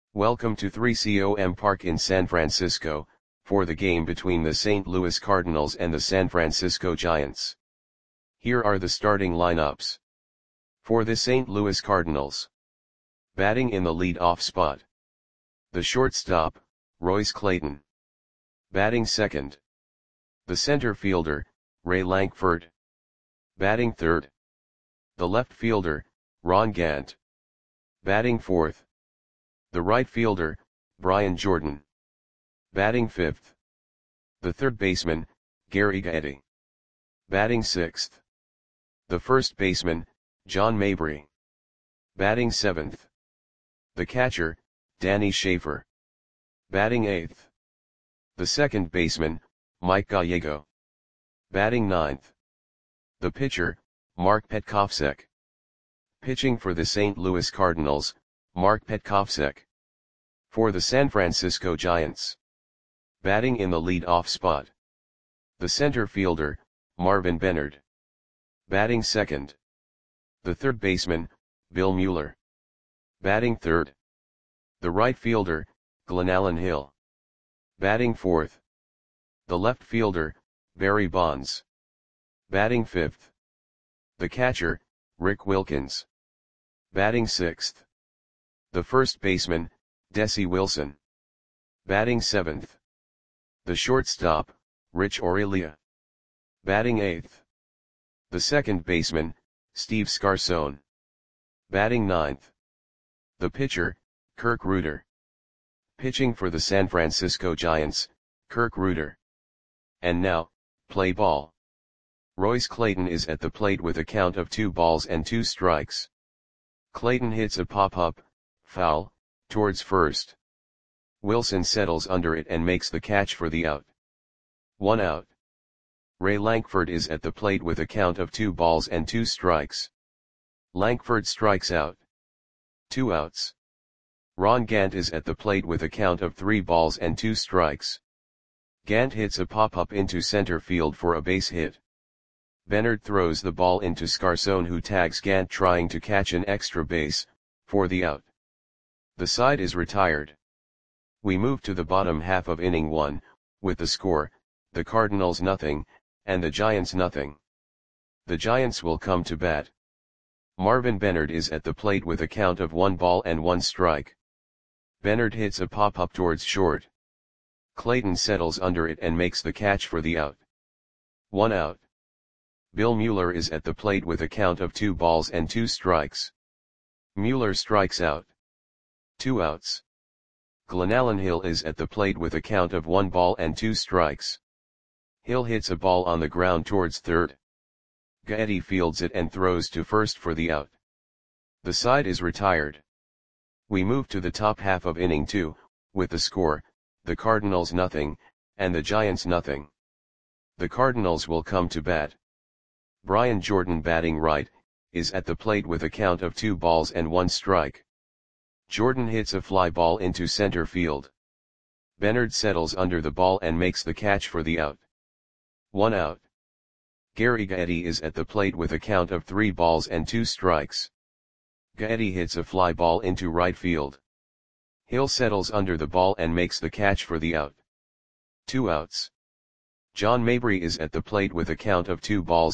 Welcome to 3COM Park in San Francisco, for the game between the St. Louis Cardinals and the San Francisco Giants. Here are the starting lineups. For the St. Louis Cardinals. Batting in the lead-off spot. The shortstop, Royce Clayton. Batting second. The center fielder, Ray Lankford. Batting third. The left fielder, Ron Gant. Batting fourth. The right fielder, Brian Jordan. Batting fifth. The third baseman, Gary Gaetti. Batting sixth. The first baseman, John Mabry. Batting seventh. The catcher, Danny Schaefer. Batting eighth. The second baseman, Mike Gallego. Batting ninth. The pitcher, Mark Petkovsek. Pitching for the St. Louis Cardinals, Mark Petkovsek. For the San Francisco Giants. Batting in the lead-off spot. The center fielder, Marvin Benard. Batting second. The third baseman, Bill Mueller. Batting third. The right fielder, Glenallen Hill. Batting fourth. The left fielder, Barry Bonds. Batting fifth. The catcher, Rick Wilkins. Batting sixth. The first baseman, Desi Wilson. Batting seventh. The shortstop, Rich Aurelia. Batting eighth. The second baseman, Steve Scarson. Batting ninth. The pitcher, Kirk Rueter. Pitching for the San Francisco Giants, Kirk Rueter. And now, play ball. Royce Clayton is at the plate with a count of 2-2. Clayton hits a pop-up, foul, towards first. Wilson settles under it and makes the catch for the out. 1 out. Ray Lankford is at the plate with a count of 2-2. Lankford strikes out. 2 outs. Ron Gant is at the plate with a count of 3-2. Gant hits a pop-up into center field for a base hit. Benard throws the ball into Scarson, who tags Gant trying to catch an extra base, for the out. The side is retired. We move to the bottom half of inning 1, with the score, the Cardinals nothing, and the Giants nothing. The Giants will come to bat. Marvin Benard is at the plate with a count of 1-1. Benard hits a pop-up towards short. Clayton settles under it and makes the catch for the out. 1 out. Bill Mueller is at the plate with a count of 2-2. Mueller strikes out. 2 outs. Glenallen Hill is at the plate with a count of 1-2. Hill hits a ball on the ground towards third. Gaetti fields it and throws to first for the out. The side is retired. We move to the top half of inning 2, with the score, the Cardinals nothing, and the Giants nothing. The Cardinals will come to bat. Brian Jordan, batting right, is at the plate with a count of 2-1. Jordan hits a fly ball into center field. Benard settles under the ball and makes the catch for the out. 1 out. Gary Gaetti is at the plate with a count of 3-2. Gaetti hits a fly ball into right field. Hill settles under the ball and makes the catch for the out. 2 outs. John Mabry is at the plate with a count of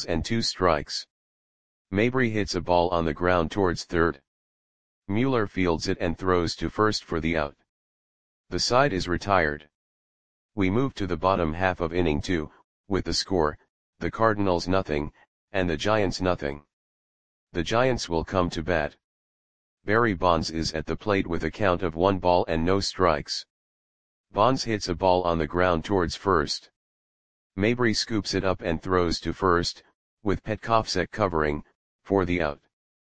2-2. Mabry hits a ball on the ground towards third. Mueller fields it and throws to first for the out. The side is retired. We move to the bottom half of inning 2, with the score, the Cardinals nothing, and the Giants nothing. The Giants will come to bat. Barry Bonds is at the plate with a count of 1-0. Bonds hits a ball on the ground towards first. Mabry scoops it up and throws to first, with Petkovsek covering, for the out.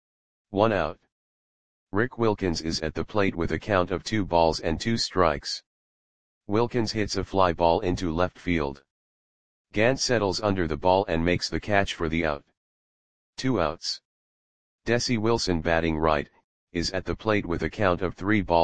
1 out. Rick Wilkins is at the plate with a count of 2-2. Wilkins hits a fly ball into left field. Gant settles under the ball and makes the catch for the out. 2 outs. Desi Wilson, batting right, is at the plate with a count of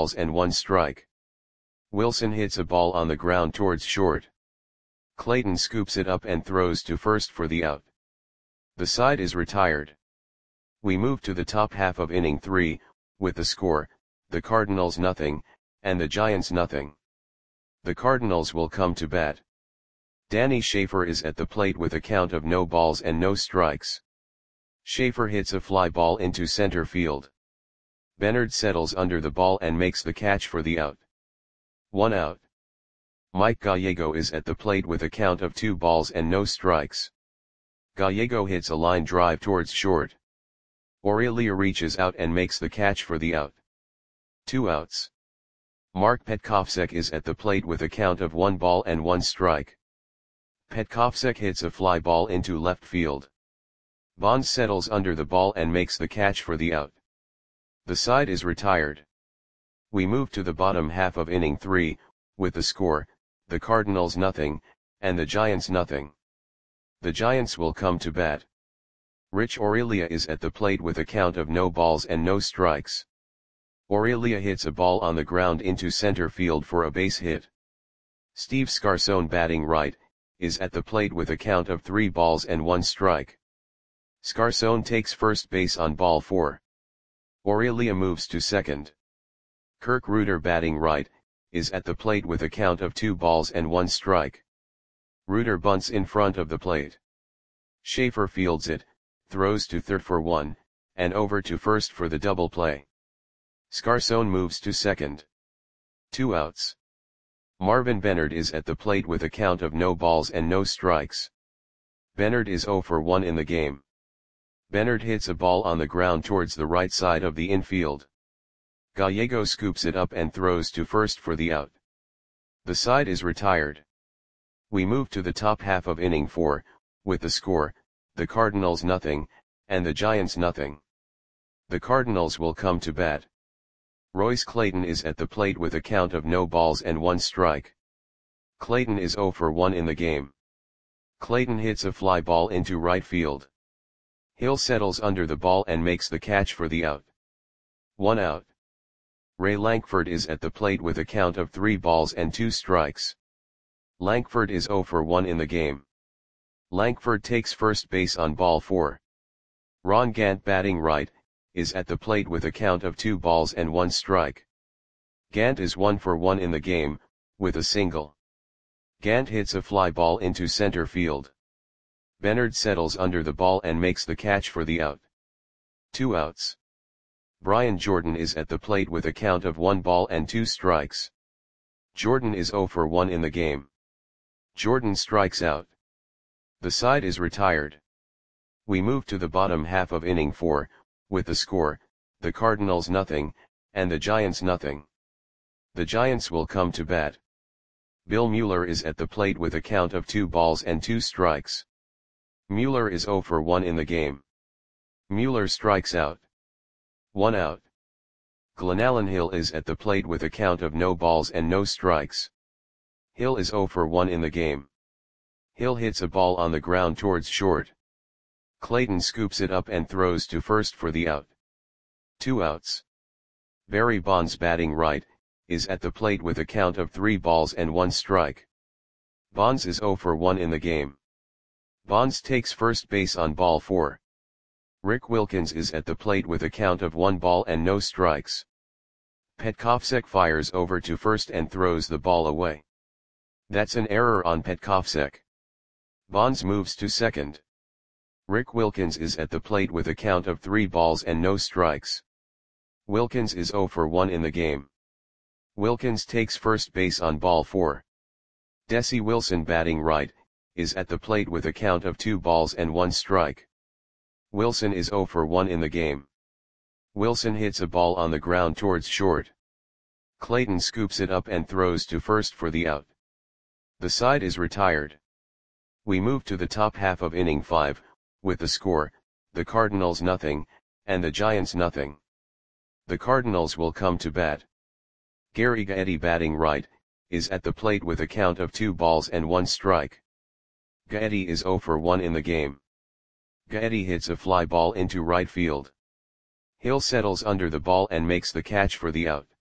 3-1. Wilson hits a ball on the ground towards short. Clayton scoops it up and throws to first for the out. The side is retired. We move to the top half of inning 3, with the score, the Cardinals nothing, and the Giants nothing. The Cardinals will come to bat. Danny Schaefer is at the plate with a count of no balls and no strikes. Schaefer hits a fly ball into center field. Bernard settles under the ball and makes the catch for the out. 1 out. Mike Gallego is at the plate with a count of 2 balls and no strikes. Gallego hits a line drive towards short. Aurelia reaches out and makes the catch for the out. 2 outs. Mark Petkovsek is at the plate with a count of 1 ball and 1 strike. Petkovsek hits a fly ball into left field. Bonds settles under the ball and makes the catch for the out. The side is retired. We move to the bottom half of inning 3, with the score, the Cardinals nothing, and the Giants nothing. The Giants will come to bat. Rich Aurelia is at the plate with a count of no balls and no strikes. Aurelia hits a ball on the ground into center field for a base hit. Steve Scarcone, batting right, is at the plate with a count of 3 balls and 1 strike. Scarcone takes first base on ball 4. Aurelia moves to second. Kirk Reuter, batting right, is at the plate with a count of 2 balls and 1 strike. Reuter bunts in front of the plate. Schaefer fields it, throws to third for 1, and over to first for the double play. Scarcone moves to second. 2 outs. Marvin Bernard is at the plate with a count of no balls and no strikes. Bernard is 0 for 1 in the game. Bernard hits a ball on the ground towards the right side of the infield. Gallego scoops it up and throws to first for the out. The side is retired. We move to the top half of inning 4, with the score, the Cardinals nothing, and the Giants nothing. The Cardinals will come to bat. Royce Clayton is at the plate with a count of no balls and 1 strike. Clayton is 0 for 1 in the game. Clayton hits a fly ball into right field. Hill settles under the ball and makes the catch for the out. 1 out. Ray Lankford is at the plate with a count of 3 balls and 2 strikes. Lankford is 0 for 1 in the game. Lankford takes first base on ball 4. Ron Gant, batting right, is at the plate with a count of 2 balls and 1 strike. Gant is 1 for 1 in the game, with a single. Gant hits a fly ball into center field. Bernard settles under the ball and makes the catch for the out. 2 outs. Brian Jordan is at the plate with a count of 1 ball and 2 strikes. Jordan is 0 for 1 in the game. Jordan strikes out. The side is retired. We move to the bottom half of inning 4, with the score, the Cardinals nothing, and the Giants nothing. The Giants will come to bat. Bill Mueller is at the plate with a count of 2 balls and 2 strikes. Mueller is 0 for 1 in the game. Mueller strikes out. 1 out. Glenallen Hill is at the plate with a count of no balls and no strikes. Hill is 0 for 1 in the game. Hill hits a ball on the ground towards short. Clayton scoops it up and throws to first for the out. 2 outs. Barry Bonds, batting right, is at the plate with a count of 3 balls and 1 strike. Bonds is 0 for 1 in the game. Bonds takes first base on ball 4. Rick Wilkins is at the plate with a count of 1 ball and no strikes. Petkovsek fires over to first and throws the ball away. That's an error on Petkovsek. Bonds moves to second. Rick Wilkins is at the plate with a count of 3 balls and no strikes. Wilkins is 0 for 1 in the game. Wilkins takes first base on ball 4. Desi Wilson, batting right, is at the plate with a count of 2 balls and 1 strike. Wilson is 0 for 1 in the game. Wilson hits a ball on the ground towards short. Clayton scoops it up and throws to first for the out. The side is retired. We move to the top half of inning 5, with the score, the Cardinals nothing, and the Giants nothing. The Cardinals will come to bat. Gary Gaetti, batting right, is at the plate with a count of 2 balls and 1 strike. Gaetti is 0 for 1 in the game. Gaetti hits a fly ball into right field. Hill settles under the ball and makes the catch for the out.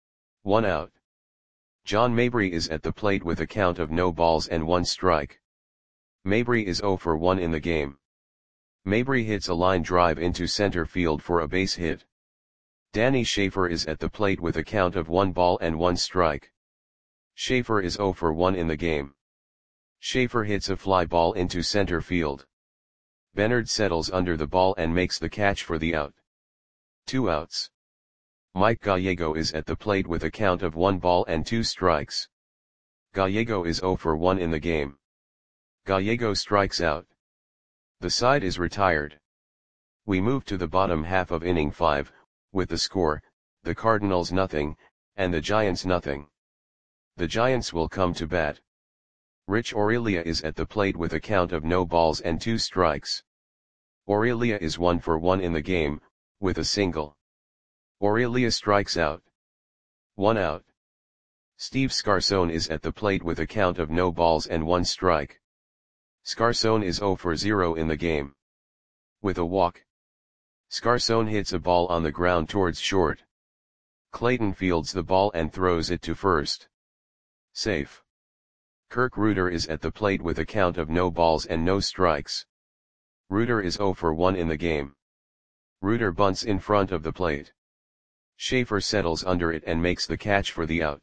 1 out. John Mabry is at the plate with a count of no balls and 1 strike. Mabry is 0 for 1 in the game. Mabry hits a line drive into center field for a base hit. Danny Schaefer is at the plate with a count of 1 ball and 1 strike. Schaefer is 0 for 1 in the game. Schaefer hits a fly ball into center field. Bennard settles under the ball and makes the catch for the out. 2 outs. Mike Gallego is at the plate with a count of 1 ball and 2 strikes. Gallego is 0 for 1 in the game. Gallego strikes out. The side is retired. We move to the bottom half of inning 5, with the score, the Cardinals nothing, and the Giants nothing. The Giants will come to bat. Rich Aurelia is at the plate with a count of no balls and 2 strikes. Aurelia is 1 for 1 in the game, with a single. Aurelia strikes out. 1 out. Steve Scarson is at the plate with a count of no balls and 1 strike. Scarson is 0 for 0 in the game. With a walk. Scarson hits a ball on the ground towards short. Clayton fields the ball and throws it to first. Safe. Kirk Reuter is at the plate with a count of no balls and no strikes. Reuter is 0 for 1 in the game. Reuter bunts in front of the plate. Schaefer settles under it and makes the catch for the out.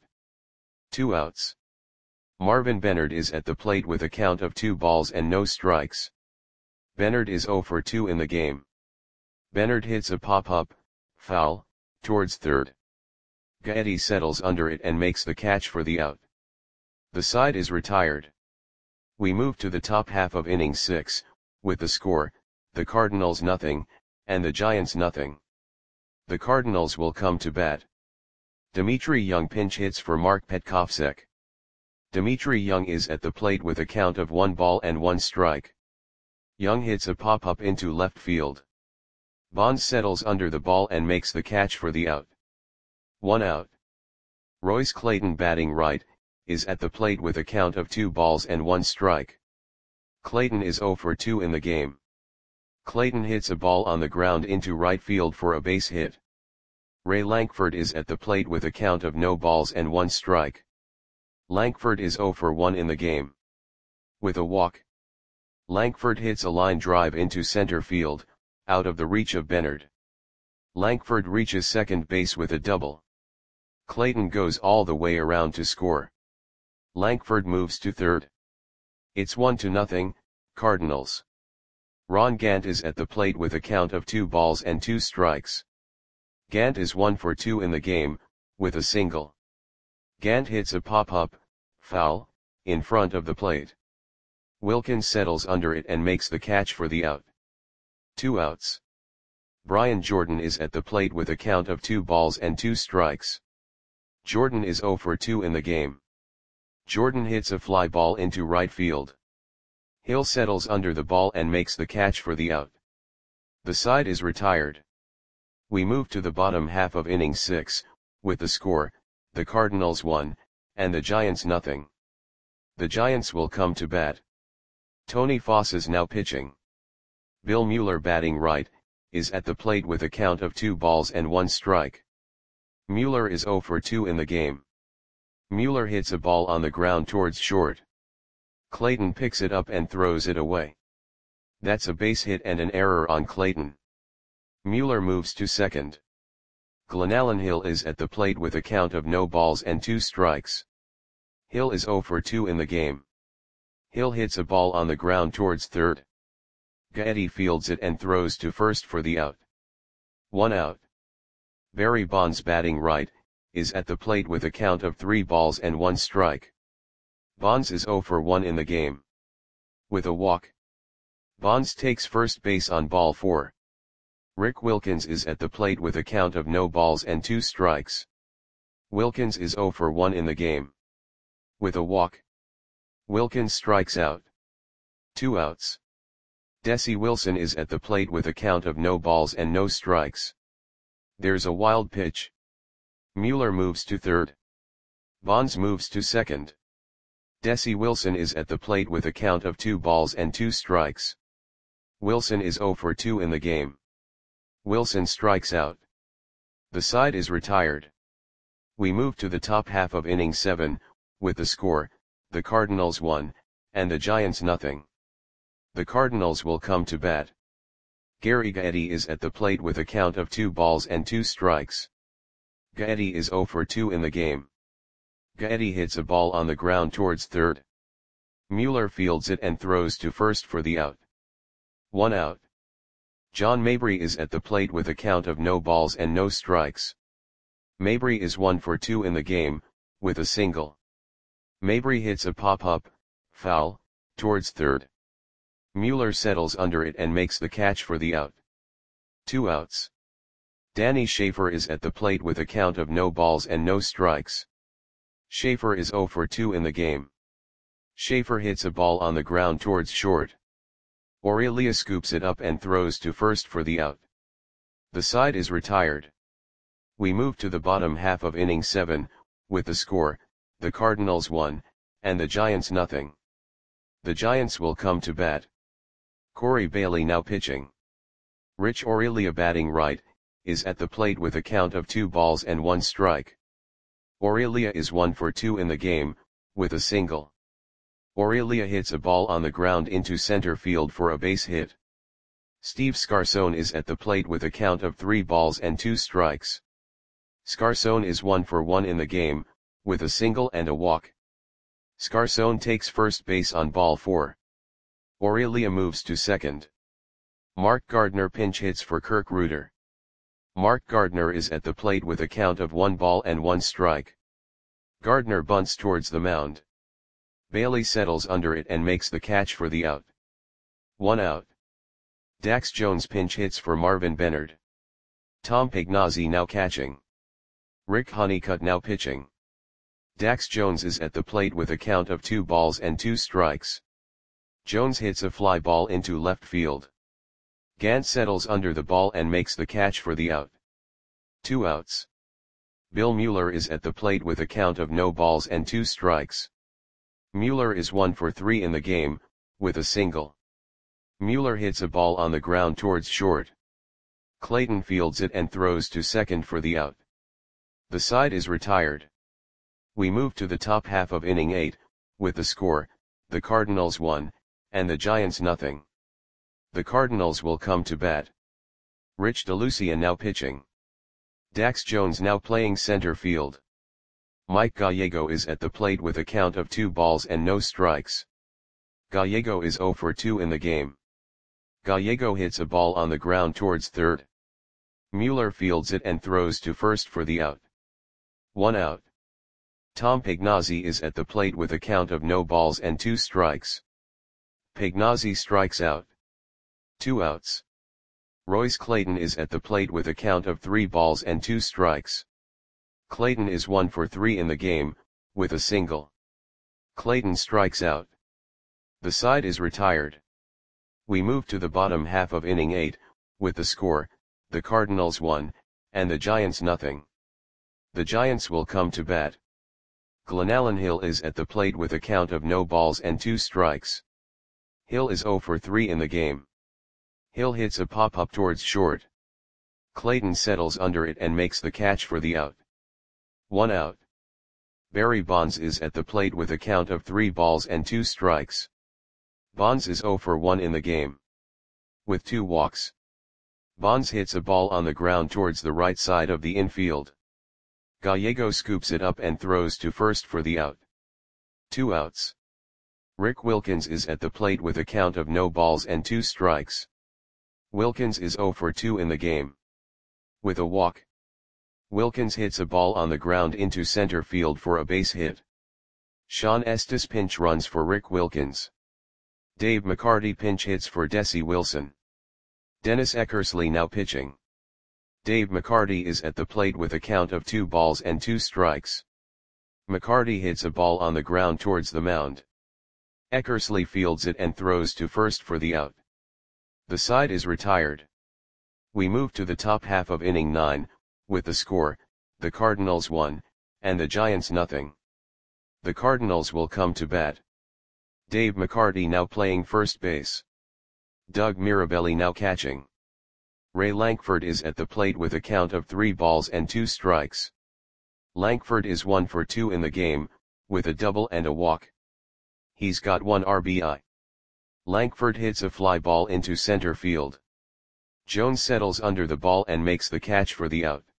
2 outs. Marvin Bennard is at the plate with a count of 2 balls and no strikes. Bennard is 0 for 2 in the game. Bennard hits a pop-up, foul, towards third. Gaetti settles under it and makes the catch for the out. The side is retired. We move to the top half of inning 6, with the score, the Cardinals nothing, and the Giants nothing. The Cardinals will come to bat. Dmitry Young pinch hits for Mark Petkovsek. Dmitry Young is at the plate with a count of 1 ball and 1 strike. Young hits a pop-up into left field. Bonds settles under the ball and makes the catch for the out. 1 out. Royce Clayton batting right, is at the plate with a count of 2 balls and 1 strike. Clayton is 0 for 2 in the game. Clayton hits a ball on the ground into right field for a base hit. Ray Lankford is at the plate with a count of no balls and 1 strike. Lankford is 0 for 1 in the game. With a walk. Lankford hits a line drive into center field, out of the reach of Bennard. Lankford reaches second base with a double. Clayton goes all the way around to score. Lankford moves to third. It's 1-0, Cardinals. Ron Gant is at the plate with a count of 2 balls and 2 strikes. Gant is 1 for 2 in the game, with a single. Gant hits a pop-up, foul, in front of the plate. Wilkins settles under it and makes the catch for the out. 2 outs. Brian Jordan is at the plate with a count of 2 balls and 2 strikes. Jordan is 0 for 2 in the game. Jordan hits a fly ball into right field. Hill settles under the ball and makes the catch for the out. The side is retired. We move to the bottom half of inning 6, with the score, the Cardinals 1, and the Giants nothing. The Giants will come to bat. Tony Foss is now pitching. Bill Mueller batting right, is at the plate with a count of 2 balls and 1 strike. Mueller is 0 for 2 in the game. Mueller hits a ball on the ground towards short. Clayton picks it up and throws it away. That's a base hit and an error on Clayton. Mueller moves to second. Glenallen Hill is at the plate with a count of no balls and 2 strikes. Hill is 0 for 2 in the game. Hill hits a ball on the ground towards third. Gaetti fields it and throws to first for the out. 1 out. Barry Bonds batting right, is at the plate with a count of 3 balls and 1 strike. Bonds is 0 for 1 in the game. With a walk. Bonds takes first base on ball 4. Rick Wilkins is at the plate with a count of no balls and 2 strikes. Wilkins is 0 for 1 in the game. With a walk. Wilkins strikes out. 2 outs. Desi Wilson is at the plate with a count of no balls and no strikes. There's a wild pitch. Mueller moves to third. Bonds moves to second. Desi Wilson is at the plate with a count of 2 balls and 2 strikes. Wilson is 0 for 2 in the game. Wilson strikes out. The side is retired. We move to the top half of inning 7, with the score, the Cardinals 1, and the Giants nothing. The Cardinals will come to bat. Gary Gaetti is at the plate with a count of 2 balls and 2 strikes. Gaetti is 0 for 2 in the game. Gaetti hits a ball on the ground towards third. Mueller fields it and throws to first for the out. 1 out. John Mabry is at the plate with a count of no balls and no strikes. Mabry is 1 for 2 in the game, with a single. Mabry hits a pop-up, foul, towards third. Mueller settles under it and makes the catch for the out. 2 outs. Danny Schaefer is at the plate with a count of no balls and no strikes. Schaefer is 0 for 2 in the game. Schaefer hits a ball on the ground towards short. Aurelia scoops it up and throws to first for the out. The side is retired. We move to the bottom half of inning 7, with the score, the Cardinals 1, and the Giants nothing. The Giants will come to bat. Corey Bailey now pitching. Rich Aurelia batting right, is at the plate with a count of 2 balls and 1 strike. Aurelia is 1 for 2 in the game, with a single. Aurelia hits a ball on the ground into center field for a base hit. Steve Scarson is at the plate with a count of 3 balls and 2 strikes. Scarson is 1 for 1 in the game, with a single and a walk. Scarson takes first base on ball 4. Aurelia moves to second. Mark Gardner pinch hits for Kirk Reuter. Mark Gardner is at the plate with a count of 1 ball and 1 strike. Gardner bunts towards the mound. Bailey settles under it and makes the catch for the out. 1 out. Dax Jones pinch hits for Marvin Bennard. Tom Pagnozzi now catching. Rick Honeycutt now pitching. Dax Jones is at the plate with a count of 2 balls and 2 strikes. Jones hits a fly ball into left field. Gant settles under the ball and makes the catch for the out. 2 outs. Bill Mueller is at the plate with a count of no balls and 2 strikes. Mueller is 1 for 3 in the game, with a single. Mueller hits a ball on the ground towards short. Clayton fields it and throws to second for the out. The side is retired. We move to the top half of inning 8, with the score, the Cardinals 1, and the Giants nothing. The Cardinals will come to bat. Rich DeLucia now pitching. Dax Jones now playing center field. Mike Gallego is at the plate with a count of 2 balls and no strikes. Gallego is 0 for 2 in the game. Gallego hits a ball on the ground towards third. Mueller fields it and throws to first for the out. 1 out. Tom Pagnozzi is at the plate with a count of no balls and 2 strikes. Pagnozzi strikes out. 2 outs. Royce Clayton is at the plate with a count of 3 balls and 2 strikes. Clayton is 1 for 3 in the game, with a single. Clayton strikes out. The side is retired. We move to the bottom half of inning 8, with the score, the Cardinals 1, and the Giants nothing. The Giants will come to bat. Glenallen Hill is at the plate with a count of no balls and 2 strikes. Hill is 0 for 3 in the game. Hill hits a pop-up towards short. Clayton settles under it and makes the catch for the out. 1 out. Barry Bonds is at the plate with a count of 3 balls and 2 strikes. Bonds is 0 for 1 in the game. With 2 walks. Bonds hits a ball on the ground towards the right side of the infield. Gallego scoops it up and throws to first for the out. 2 outs. Rick Wilkins is at the plate with a count of no balls and 2 strikes. Wilkins is 0 for 2 in the game. With a walk. Wilkins hits a ball on the ground into center field for a base hit. Sean Estes pinch runs for Rick Wilkins. Dave McCarty pinch hits for Desi Wilson. Dennis Eckersley now pitching. Dave McCarty is at the plate with a count of 2 balls and 2 strikes. McCarty hits a ball on the ground towards the mound. Eckersley fields it and throws to first for the out. The side is retired. We move to the top half of inning 9, with the score, the Cardinals 1, and the Giants nothing. The Cardinals will come to bat. Dave McCarty now playing first base. Doug Mirabelli now catching. Ray Lankford is at the plate with a count of 3 balls and 2 strikes. Lankford is 1 for 2 in the game, with a double and a walk. He's got 1 RBI. Lankford hits a fly ball into center field. Jones settles under the ball and makes the catch for the out.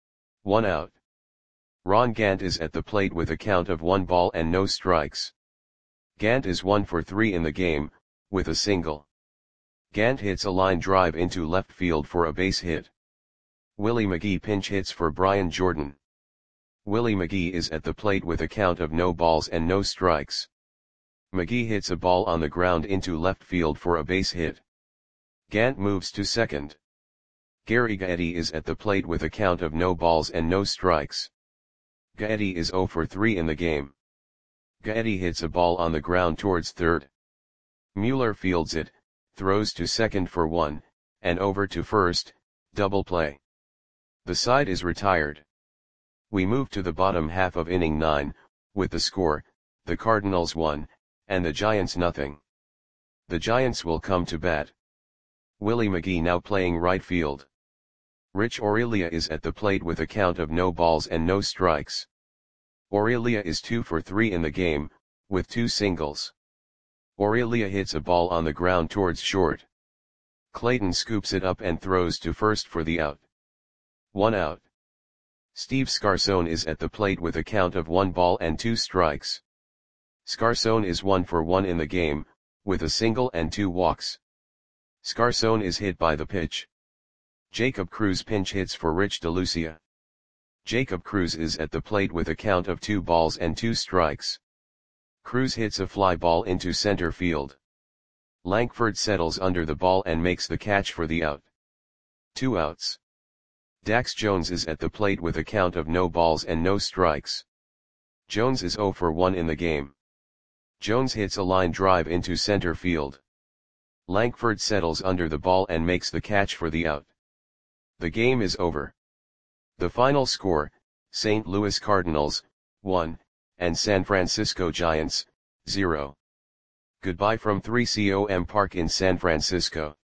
1 out. Ron Gant is at the plate with a count of 1 ball and no strikes. Gant is 1 for 3 in the game, with a single. Gant hits a line drive into left field for a base hit. Willie McGee pinch hits for Brian Jordan. Willie McGee is at the plate with a count of no balls and no strikes. McGee hits a ball on the ground into left field for a base hit. Gant moves to second. Gary Gaetti is at the plate with a count of no balls and no strikes. Gaetti is 0 for 3 in the game. Gaetti hits a ball on the ground towards third. Mueller fields it, throws to second for 1, and over to first, double play. The side is retired. We move to the bottom half of inning 9, with the score, the Cardinals 1, and the Giants nothing. The Giants will come to bat. Willie McGee now playing right field. Rich Aurelia is at the plate with a count of no balls and no strikes. Aurelia is 2 for 3 in the game, with 2 singles. Aurelia hits a ball on the ground towards short. Clayton scoops it up and throws to first for the out. 1 out. Steve Scarson is at the plate with a count of 1 ball and 2 strikes. Scarson is 1 for 1 in the game, with a single and 2 walks. Scarson is hit by the pitch. Jacob Cruz pinch hits for Rich DeLucia. Jacob Cruz is at the plate with a count of 2 balls and 2 strikes. Cruz hits a fly ball into center field. Lankford settles under the ball and makes the catch for the out. 2 outs. Dax Jones is at the plate with a count of no balls and no strikes. Jones is 0 for 1 in the game. Jones hits a line drive into center field. Lankford settles under the ball and makes the catch for the out. The game is over. The final score, St. Louis Cardinals, 1, and San Francisco Giants, 0. Goodbye from 3COM Park in San Francisco.